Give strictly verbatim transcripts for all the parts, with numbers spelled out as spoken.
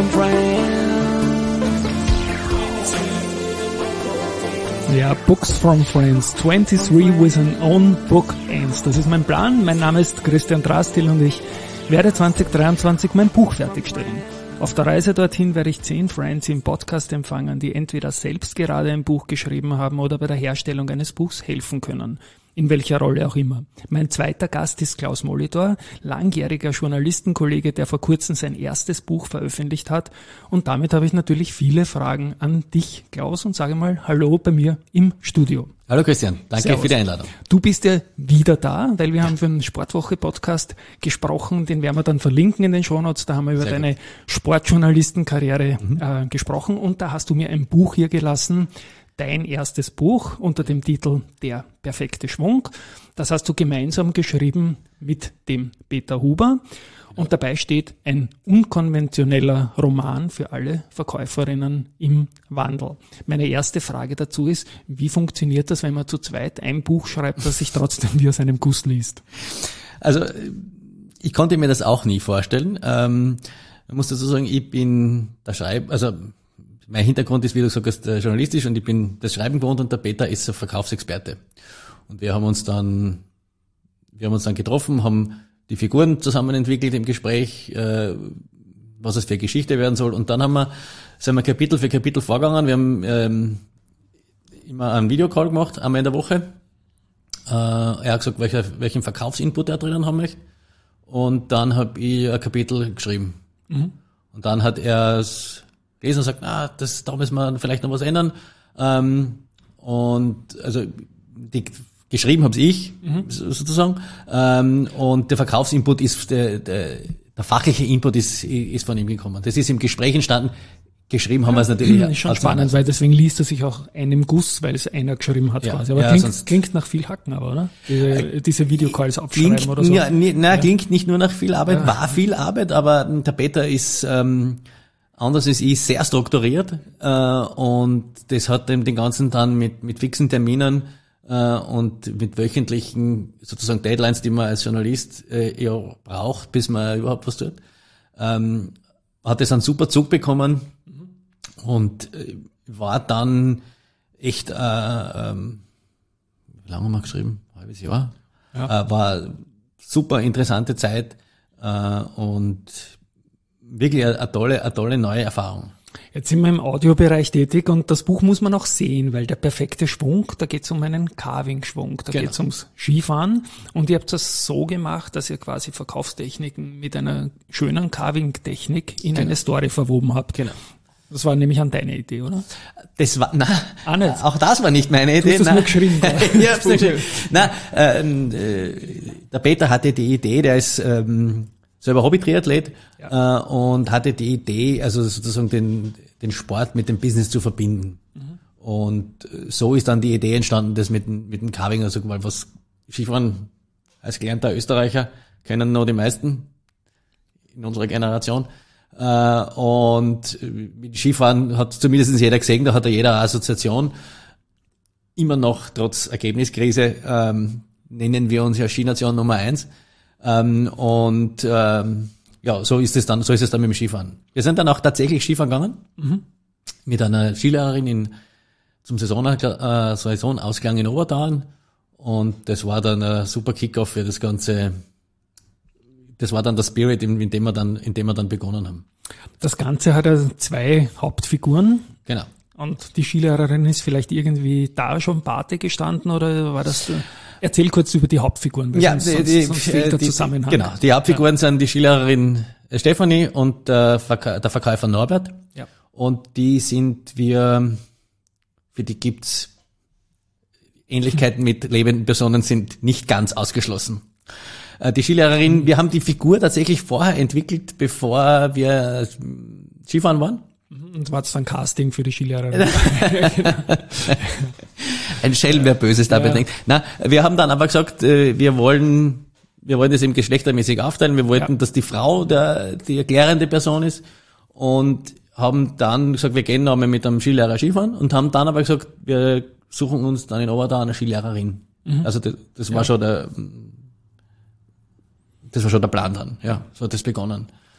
from Friends. Ja, Books from Friends, twenty-three with an own book ends. Das ist mein Plan. Mein Name ist Christian Drastil und ich werde zwanzig dreiundzwanzig mein Buch fertigstellen. Auf der Reise dorthin werde ich zehn Friends im Podcast empfangen, die entweder selbst gerade ein Buch geschrieben haben oder bei der Herstellung eines Buchs helfen können. In welcher Rolle auch immer. Mein zweiter Gast ist Klaus Molitor, langjähriger Journalistenkollege, der vor kurzem sein erstes Buch veröffentlicht hat. Und damit habe ich natürlich viele Fragen an dich, Klaus, und sage mal Hallo bei mir im Studio. Hallo Christian, danke Servus. für die Einladung. Du bist ja wieder da, weil wir haben für den Sportwoche-Podcast gesprochen, den werden wir dann verlinken in den Shownotes, da haben wir über Sehr deine gut. Sportjournalistenkarriere Mhm. äh, gesprochen und da hast du mir ein Buch hier gelassen, dein erstes Buch unter dem Titel Der perfekte Schwung. Das hast du gemeinsam geschrieben mit dem Peter Huber. Und dabei steht ein unkonventioneller Roman für alle Verkäuferinnen im Wandel. Meine erste Frage dazu ist, wie funktioniert das, wenn man zu zweit ein Buch schreibt, das sich trotzdem wie aus einem Guss liest? Also ich konnte mir das auch nie vorstellen. Ähm, ich muss dazu sagen, ich bin der Schreiber, also mein Hintergrund ist, wie du gesagt hast, journalistisch und ich bin das Schreiben gewohnt und der Peter ist ein Verkaufsexperte. Und wir haben uns dann, wir haben uns dann getroffen, haben die Figuren zusammen entwickelt im Gespräch, äh, was es für Geschichte werden soll. Und dann haben wir, sind wir Kapitel für Kapitel vorgegangen. Wir haben ähm, immer einen Videocall gemacht, einmal in der Woche. Äh, er hat gesagt, welcher, welchen Verkaufsinput er drinnen haben möchte. Und dann habe ich ein Kapitel geschrieben. Mhm. Und dann hat er es gelesen und sagt, ah, das, da müssen wir vielleicht noch was ändern. Ähm, und also die geschrieben habe ich, mhm. sozusagen. Ähm, und der Verkaufsinput ist, der, der, der fachliche Input ist, ist von ihm gekommen. Das ist im Gespräch entstanden. Geschrieben haben ja, wir es natürlich. Das ist schon spannend, weil deswegen liest er sich auch einem Guss, weil es einer geschrieben hat ja, quasi. Aber ja, klingt, klingt nach viel Hacken aber, oder? Diese, äh, diese Videocalls abschreiben klingt, oder so. Ja, ne, na, ja. klingt nicht nur nach viel Arbeit, ja. war viel Arbeit, aber der Peter ist ähm, anders als ich sehr strukturiert äh, und das hat eben den ganzen dann mit mit fixen Terminen äh, und mit wöchentlichen sozusagen Deadlines, die man als Journalist äh, ja braucht, bis man überhaupt was tut, ähm, hat es einen super Zug bekommen mhm. und äh, war dann echt, äh, ähm, wie lange haben wir geschrieben? Ein halbes Jahr. Ja. Äh, war super interessante Zeit äh, und wirklich eine, eine tolle, eine tolle neue Erfahrung. Jetzt sind wir im Audiobereich tätig und das Buch muss man auch sehen, weil der perfekte Schwung, da geht es um einen Carving-Schwung, da genau. geht es ums Skifahren und ihr habt das so gemacht, dass ihr quasi Verkaufstechniken mit einer schönen Carving-Technik in genau. eine Story verwoben habt. Genau. Das war nämlich an deine Idee, oder? Das war, na, ah, nicht. auch das war nicht meine Idee. Du hast das nur geschrieben. Ich hab's nicht geschrieben. Na, ähm, äh, der Peter hatte die Idee, der ist ähm, selber Hobby-Triathlet ja. äh, und hatte die Idee, also sozusagen den den Sport mit dem Business zu verbinden. Mhm. Und so ist dann die Idee entstanden, das mit dem mit dem Carving, also weil was Skifahren als gelernter Österreicher kennen noch die meisten in unserer Generation. Äh, und mit Skifahren hat zumindest jeder gesehen, da hat ja jeder eine Assoziation. Immer noch trotz Ergebniskrise ähm, nennen wir uns ja Skination Nummer eins. Ähm, und ähm, ja, so ist es dann, so ist es dann mit dem Skifahren. Wir sind dann auch tatsächlich Skifahren gegangen mhm. mit einer Skilehrerin in zum Saison, äh, Saisonausklang in Obertauern und das war dann ein super Kickoff für das ganze. Das war dann der Spirit, in, in dem wir dann, in dem wir dann begonnen haben. Das Ganze hat ja zwei Hauptfiguren. Genau. Und die Skilehrerin ist vielleicht irgendwie da schon Pate gestanden oder war das? Erzähl kurz über die Hauptfiguren, weil ja, sonst, die, sonst fehlt der die, Zusammenhang. Genau, die Hauptfiguren ja. sind die Skilehrerin Stefanie und der, Verka- der Verkäufer Norbert. Ja. Und die sind wir, für die gibt's Ähnlichkeiten mit lebenden Personen sind nicht ganz ausgeschlossen. Die Skilehrerin, wir haben die Figur tatsächlich vorher entwickelt, bevor wir Skifahren waren. Und war es dann Casting für die Skilehrerin? Ein Schelm, wer Böses dabei ja. denkt. Na, wir haben dann aber gesagt, wir wollen, wir wollen das eben geschlechtermäßig aufteilen. Wir wollten, ja. dass die Frau der, die erklärende Person ist und haben dann gesagt, wir gehen nochmal mit einem Skilehrer Skifahren und haben dann aber gesagt, wir suchen uns dann in Obertau eine Skilehrerin. Mhm. Also das, das war ja. schon der, das war schon der Plan dann. Ja, so hat das begonnen.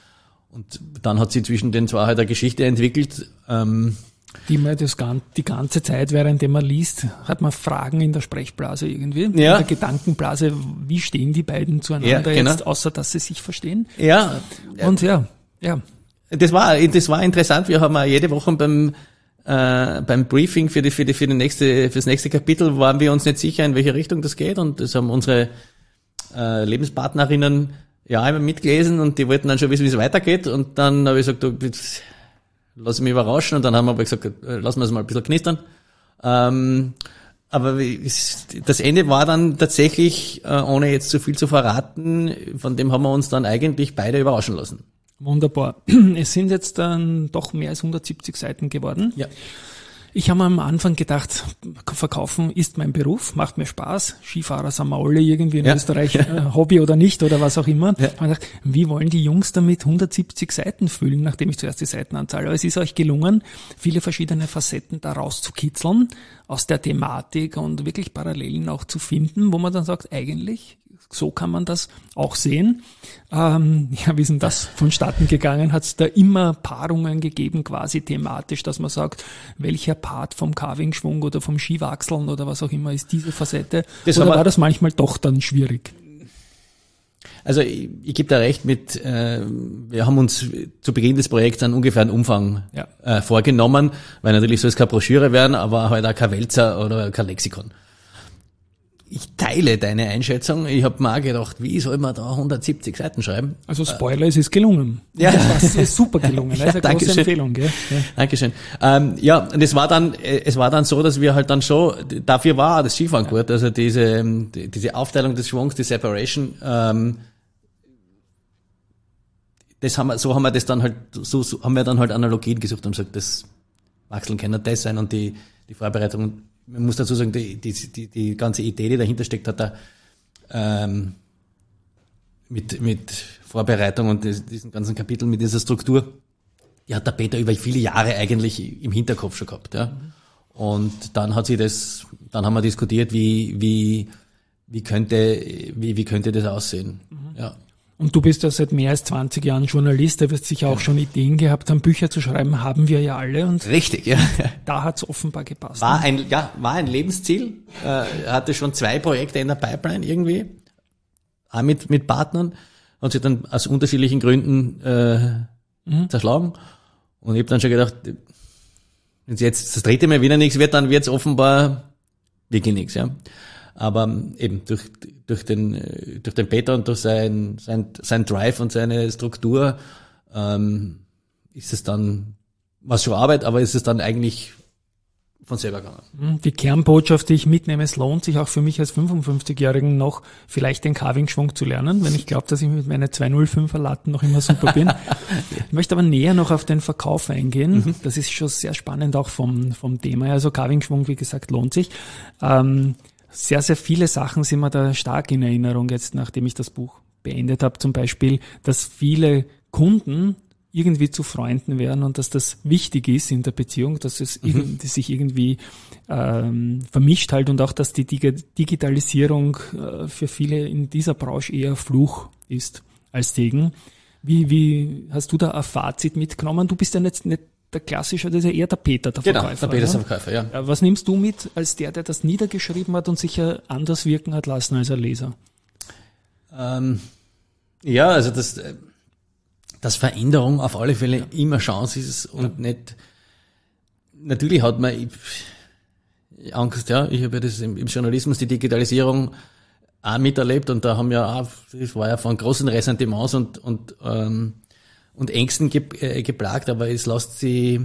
Und dann hat sie zwischen den zwei halt eine Geschichte entwickelt, ähm, die man das, die ganze Zeit, während man liest, hat man Fragen in der Sprechblase irgendwie, ja. in der Gedankenblase, wie stehen die beiden zueinander ja, genau. jetzt, außer dass sie sich verstehen. Ja. Und ja, ja. Das war, das war interessant. Wir haben auch jede Woche beim, äh, beim Briefing für die, für die, für die nächste, fürs nächste Kapitel waren wir uns nicht sicher, in welche Richtung das geht, und das haben unsere, äh, Lebenspartnerinnen ja immer mitgelesen, und die wollten dann schon wissen, wie es weitergeht, und dann habe ich gesagt, du, lass mich überraschen, und dann haben wir aber gesagt, lassen wir es mal ein bisschen knistern. Ähm, aber das Ende war dann tatsächlich, äh, ohne jetzt zu viel zu verraten, von dem haben wir uns dann eigentlich beide überraschen lassen. Wunderbar. Es sind jetzt dann doch mehr als hundertsiebzig Seiten geworden. Ja. Ich habe am Anfang gedacht, Verkaufen ist mein Beruf, macht mir Spaß. Skifahrer sind wir alle irgendwie in ja. Österreich, äh, Hobby oder nicht oder was auch immer. Ja. Ich habe gedacht, wie wollen die Jungs damit hundertsiebzig Seiten füllen, nachdem ich zuerst die Seitenanzahl. Aber es ist euch gelungen, viele verschiedene Facetten da rauszukitzeln aus der Thematik und wirklich Parallelen auch zu finden, wo man dann sagt, eigentlich, so kann man das auch sehen. Ähm, ja, wie ist denn das vonstatten gegangen? Hat es da immer Paarungen gegeben, quasi thematisch, dass man sagt, welcher Part vom Carving-Schwung oder vom Skiwachseln oder was auch immer ist diese Facette? Das oder war das manchmal doch dann schwierig? Also ich, ich gebe da recht mit, äh, wir haben uns zu Beginn des Projekts einen ungefähren Umfang ja. äh, vorgenommen, weil natürlich soll es keine Broschüre werden, aber halt auch kein Wälzer oder kein Lexikon. Ich teile deine Einschätzung. Ich habe mir auch gedacht, wie soll man da hundertsiebzig Seiten schreiben? Also Spoiler, äh, es ist gelungen. Ja. Es ist super gelungen. Das ist eine Dankeschön. große Empfehlung. Gell? Ja. Dankeschön. Ähm, ja, und es war dann, es war dann so, dass wir halt dann schon, dafür war das Skifahren ja. gut, also diese, diese Aufteilung des Schwungs, die Separation, ähm, das haben wir, so haben wir das dann halt, so, so haben wir dann halt Analogien gesucht und gesagt, das Wachseln kann nicht das sein, und die, die Vorbereitung. Man muss dazu sagen, die, die, die, die ganze Idee, die dahinter steckt, hat er ähm, mit, mit Vorbereitung und das, diesen ganzen Kapitel, mit dieser Struktur, die hat der Peter über viele Jahre eigentlich im Hinterkopf schon gehabt. Ja. Und dann hat sie das, dann haben wir diskutiert, wie, wie, wie könnte, wie, wie könnte das aussehen. Mhm. Ja. Und du bist ja seit mehr als zwanzig Jahren Journalist, da wirst sicher auch schon Ideen gehabt haben, Bücher zu schreiben, haben wir ja alle. Und richtig, ja. Da hat's offenbar gepasst. War ein, ja, war ein Lebensziel. Äh, hatte schon zwei Projekte in der Pipeline irgendwie, auch mit, mit Partnern, und sie dann aus unterschiedlichen Gründen äh, mhm. zerschlagen. Und ich habe dann schon gedacht, wenn es jetzt das dritte Mal wieder nichts wird, dann wird's offenbar wirklich nichts, ja. Aber eben durch, durch den, durch den Peter und durch sein, sein, sein Drive und seine Struktur, ähm, ist es dann, was schon Arbeit, aber ist es dann eigentlich von selber gegangen. Die Kernbotschaft, die ich mitnehme, es lohnt sich auch für mich als fünfundfünfzigjährigen noch vielleicht den Carving-Schwung zu lernen, wenn ich glaube, dass ich mit meinen zwei null fünfer Latten noch immer super bin. Ich möchte aber näher noch auf den Verkauf eingehen. Mhm. Das ist schon sehr spannend auch vom, vom Thema. Also Carving-Schwung, wie gesagt, lohnt sich. Ähm, Sehr, sehr viele Sachen sind mir da stark in Erinnerung jetzt, nachdem ich das Buch beendet habe. Zum Beispiel, dass viele Kunden irgendwie zu Freunden werden und dass das wichtig ist in der Beziehung, dass es mhm. irgendwie, sich irgendwie ähm, vermischt halt, und auch, dass die Dig- Digitalisierung äh, für viele in dieser Branche eher Fluch ist als Segen. Wie, wie hast du da ein Fazit mitgenommen? Du bist ja jetzt nicht der klassische, das ist ja eher der Peter, der genau, Verkäufer. Genau, der Peter, ne? der Verkäufer, ja. Was nimmst du mit als der, der das niedergeschrieben hat und sich ja anders wirken hat lassen als ein Leser? Ähm, ja, also das, dass Veränderung auf alle Fälle ja. immer Chance ist und ja. nicht, natürlich hat man Angst, ja, ich habe ja das im, im Journalismus, die Digitalisierung auch miterlebt, und da haben ja auch, das war ja von großen Ressentiments und, und, ähm, und Ängsten ge, äh, geplagt, aber es lässt sie,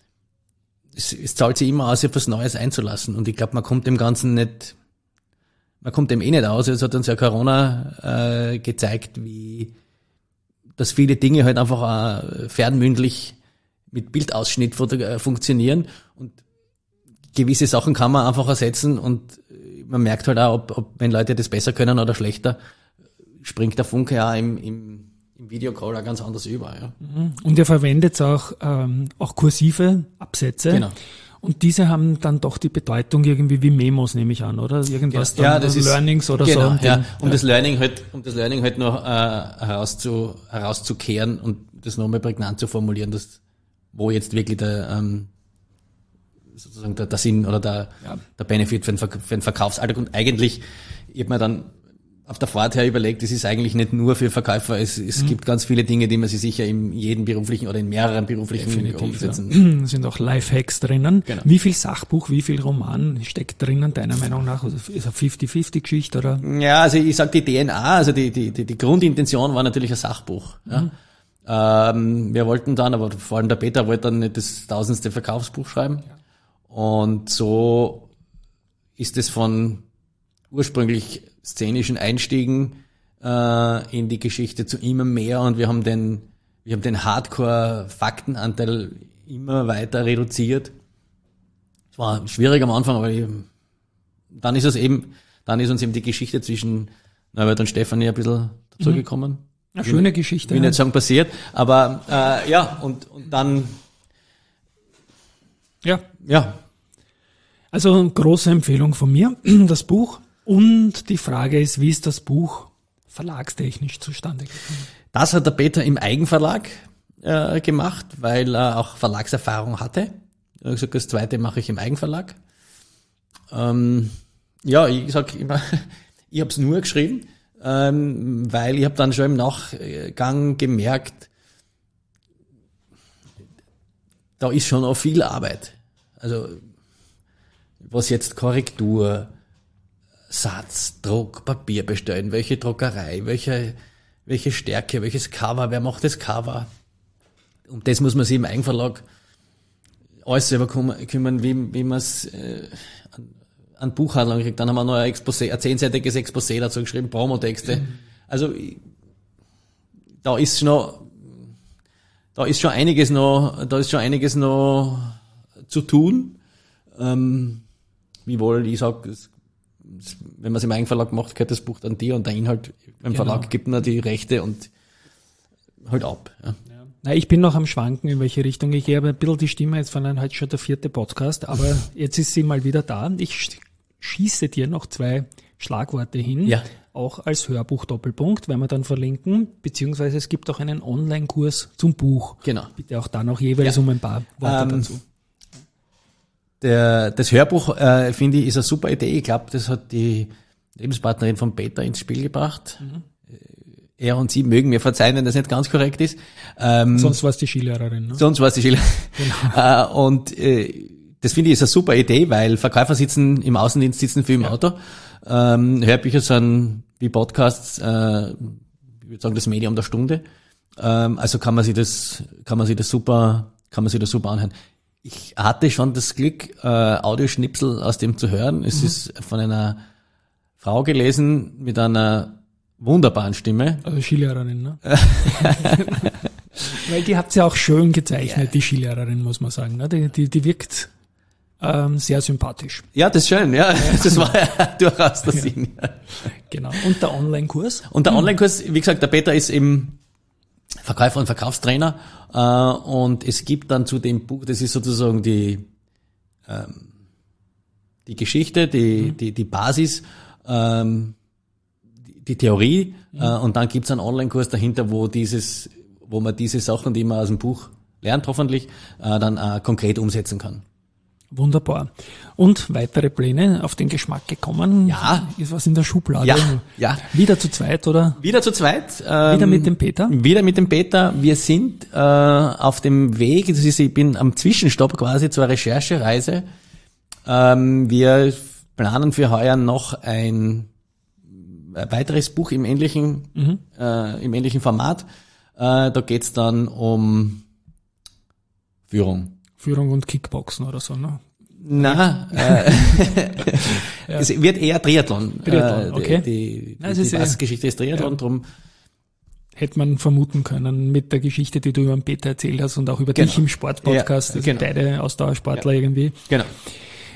es, es zahlt sich immer aus, sich auf was Neues einzulassen, und ich glaube, man kommt dem Ganzen nicht, man kommt dem eh nicht aus. Es hat uns ja Corona äh, gezeigt, wie, dass viele Dinge halt einfach auch fernmündlich mit Bildausschnitt funktionieren, und gewisse Sachen kann man einfach ersetzen, und man merkt halt auch, ob, ob wenn Leute das besser können oder schlechter, springt der Funke ja im, im im Videocall auch ganz anders über. Ja. Und ihr verwendet auch, ähm, auch kursive Absätze. Genau. Und diese haben dann doch die Bedeutung irgendwie wie Memos, nehme ich an, oder? Irgendwas ja, dann, das ist, Learnings oder genau, so. Ja, den, um ja. das Learning halt, um das Learning halt noch äh, herauszu, herauszukehren und das nochmal prägnant zu formulieren, dass, wo jetzt wirklich der, ähm, sozusagen der, der Sinn oder der, ja. der Benefit für den, Ver- für den Verkaufsalltag. Und eigentlich, ich habe mir dann auf der Fahrt her überlegt, es ist eigentlich nicht nur für Verkäufer, es, es mhm. gibt ganz viele Dinge, die man sich sicher in jedem beruflichen oder in mehreren beruflichen Definitiv, umsetzen. Ja. Sind auch Lifehacks drinnen. Genau. Wie viel Sachbuch, wie viel Roman steckt drinnen, deiner Meinung nach? Also ist eine fünfzig fünfzig Geschichte, oder? Ja, also ich sag die D N A, also die, die, die, die Grundintention war natürlich ein Sachbuch. Mhm. Ja. Ähm, wir wollten dann, aber vor allem der Peter wollte dann nicht das tausendste Verkaufsbuch schreiben. Ja. Und so ist es von ursprünglich szenischen Einstiegen äh, in die Geschichte zu immer mehr, und wir haben den wir haben den Hardcore-Faktenanteil immer weiter reduziert. Es war schwierig am Anfang, aber ich, dann ist es eben, dann ist uns eben die Geschichte zwischen Norbert und Stefanie ein bisschen dazugekommen. Eine schöne will, Geschichte. Will ja. nicht sagen passiert, aber äh, ja, und, und dann ja. ja. Also große Empfehlung von mir, das Buch. Und die Frage ist, wie ist das Buch verlagstechnisch zustande gekommen? Das hat der Peter im Eigenverlag äh, gemacht, weil er auch Verlagserfahrung hatte. Er hat gesagt, das zweite mache ich im Eigenverlag. Ähm, ja, ich sag immer, ich habe es nur geschrieben, ähm, weil ich habe dann schon im Nachgang gemerkt, da ist schon auch viel Arbeit. Also was jetzt Korrektur, Satz, Druck, Papier bestellen, welche Druckerei, welche, welche Stärke, welches Cover, wer macht das Cover? Um das muss man sich im Eigenverlag alles selber kümmern, wie, wie man es äh, an, an Buchhandlung kriegt. Dann haben wir noch ein Exposé, ein zehnseitiges Exposé dazu geschrieben, Promotexte. Mhm. Also da ist noch, da ist schon einiges noch, da ist schon einiges noch zu tun. Ähm, wiewohl ich sage, wenn man es im Eigenverlag macht, gehört das Buch dann dir, und der Inhalt beim genau. Verlag gibt man die Rechte und halt ab. Ja. Ja. Na, ich bin noch am Schwanken, in welche Richtung ich gehe, aber ein bisschen die Stimme, jetzt von einem heute schon der vierte Podcast, aber jetzt ist sie mal wieder da. Ich schieße dir noch zwei Schlagworte hin, ja. auch als Hörbuch Doppelpunkt, werden wir dann verlinken, beziehungsweise es gibt auch einen Online-Kurs zum Buch. Genau. Bitte auch da noch jeweils ja. um ein paar Worte ähm, dazu. Der, das Hörbuch, äh, finde ich, ist eine super Idee. Ich glaube, das hat die Lebenspartnerin von Peter ins Spiel gebracht. Mhm. Er und sie mögen mir verzeihen, wenn das nicht ganz korrekt ist. Ähm, sonst war es die Skilehrerin. Ne? Sonst war es die Skilehrerin. Genau. äh, und äh, das finde ich ist eine super Idee, weil Verkäufer sitzen im Außendienst, sitzen viel im ja. Auto. Ähm, Hörbücher sind wie Podcasts, äh, ich würde sagen, das Medium der Stunde. Ähm, also kann man sich das, kann man sich das super, kann man sich das super anhören. Ich hatte schon das Glück, äh, Audioschnipsel aus dem zu hören. Es mhm. ist von einer Frau gelesen mit einer wunderbaren Stimme. Also Skilehrerin, ne? Weil die habt ja auch schön gezeichnet, ja. die Skilehrerin, muss man sagen. Ne? Die, die, die wirkt ähm, sehr sympathisch. Ja, das ist schön, ja. Das war ja durchaus der ja. Sinn. Ja. Genau. Und der Online-Kurs? Und der Online-Kurs, wie gesagt, der Peter ist eben Verkäufer und Verkaufstrainer, äh, und es gibt dann zu dem Buch, das ist sozusagen die ähm, die Geschichte, die mhm. die die Basis, ähm, die, die Theorie, mhm. äh, und dann gibt's einen Online-Kurs dahinter, wo dieses, wo man diese Sachen, die man aus dem Buch lernt, hoffentlich äh, dann äh, konkret umsetzen kann. Wunderbar. Und weitere Pläne auf den Geschmack gekommen? Ja. Ist was in der Schublade? Ja, ja. Wieder zu zweit, oder? Wieder zu zweit. Ähm, wieder mit dem Peter? Wieder mit dem Peter. Wir sind äh, auf dem Weg, das ist, ich bin am Zwischenstopp quasi zur Recherchereise. Ähm, wir planen für heuer noch ein, ein weiteres Buch im ähnlichen, mhm. äh, im ähnlichen Format. Äh, da geht's dann um Führung. Führung und Kickboxen oder so, ne? Na, äh, ja. Es wird eher Triathlon. Triathlon, okay. Die, die, Nein, die, ist die Bassgeschichte ist Triathlon, ja. drum. Hätte man vermuten können mit der Geschichte, die du über den Peter erzählt hast und auch über genau. dich im Sportpodcast, ja, also genau. beide Ausdauersportler ja. irgendwie. Genau.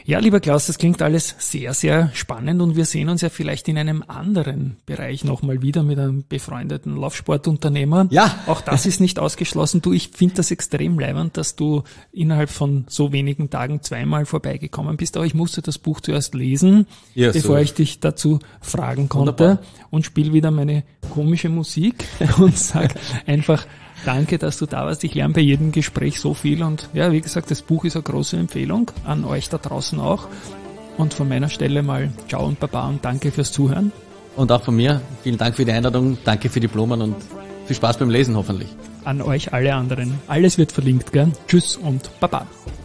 Ja, lieber Klaus, das klingt alles sehr, sehr spannend und wir sehen uns ja vielleicht in einem anderen Bereich nochmal wieder mit einem befreundeten Laufsportunternehmer. Ja. Auch das ist nicht ausgeschlossen. Du, ich finde das extrem leibend, dass du innerhalb von so wenigen Tagen zweimal vorbeigekommen bist, aber ich musste das Buch zuerst lesen, ja, bevor so. ich dich dazu fragen konnte. Wunderbar. Und spiele wieder meine komische Musik und sag einfach danke, dass du da warst. Ich lerne bei jedem Gespräch so viel und ja, wie gesagt, das Buch ist eine große Empfehlung an euch da draußen auch. Und von meiner Stelle mal ciao und baba und danke fürs Zuhören. Und auch von mir, vielen Dank für die Einladung, danke für die Blumen und viel Spaß beim Lesen hoffentlich. An euch alle anderen. Alles wird verlinkt, gell? Tschüss und baba.